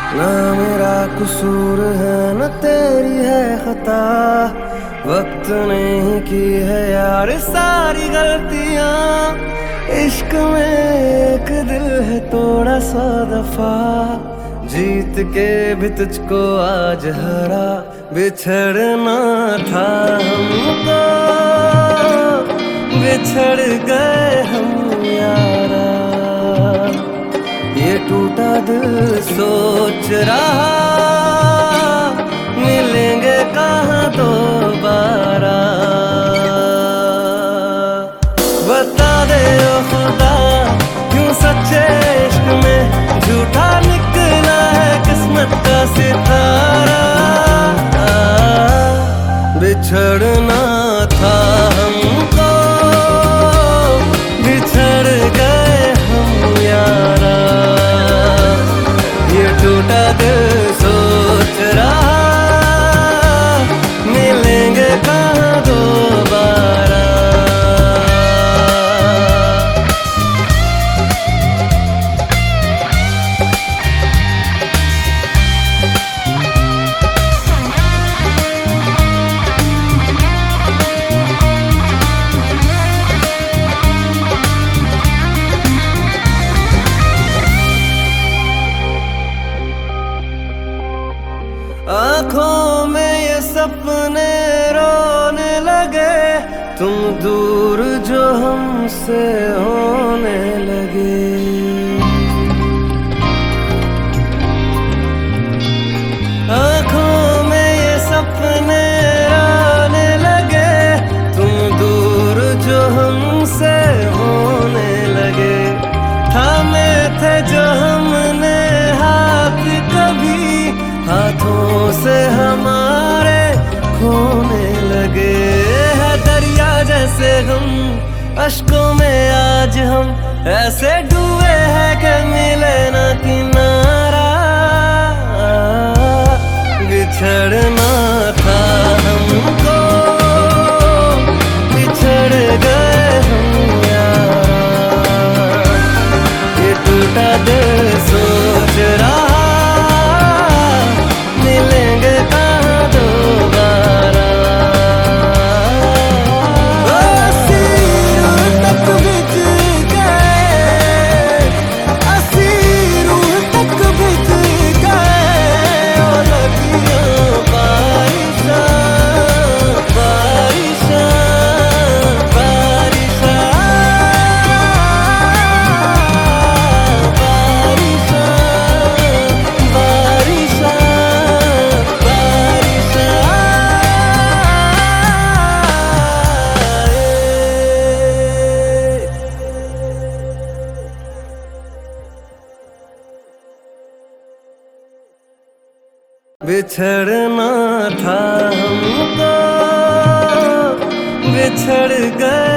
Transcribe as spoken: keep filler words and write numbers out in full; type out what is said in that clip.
ना मेरा कसूर है न तेरी है खता, वक्त ने ही की है यार सारी गलतियां। इश्क में एक दिल है तोड़ा सौ दफा, जीत के भी तुझको आज हरा। बिछड़ना था हमको, बिछड़ गए हम यारा। ये टूटा दिल सोच रहा मिलेंगे कहाँ दोबारा। बता दे ओ खुदा क्यों सच्चे इश्क में झूठा निकला है किस्मत का सितारा। बिछड़ना था हमको, बिछड़ गए हम यारा। ये टूटा दिल सोच रहा मिलेंगे कहाँ दोबारा। आँखों में ये सपने रोने लगे, तुम दूर जो हमसे होने लगे। आँखों में ये सपने रोने लगे, तुम दूर जो हमसे होने लगे। थामे थे जो हमने हाथ कभी, हाथों से हमारे खोने लगे। है दरिया जैसे हम अश्कों में आज हम, ऐसे डूबे हैं कि मिले ना किनारा। बिछड़ना था हमको, बिछड़ गए हम यारा। ये टूटा दिल सोच रहा मिलेंगे कहाँ दोबारा। अस्सी रूह तक बिछ गए, अस्सी रूह तक बिछ गए। और लगियां बारिशां, बारिशां, बारिशां, बारिशां, बारिशां। बिछड़ना था हमको, बिछड़ गए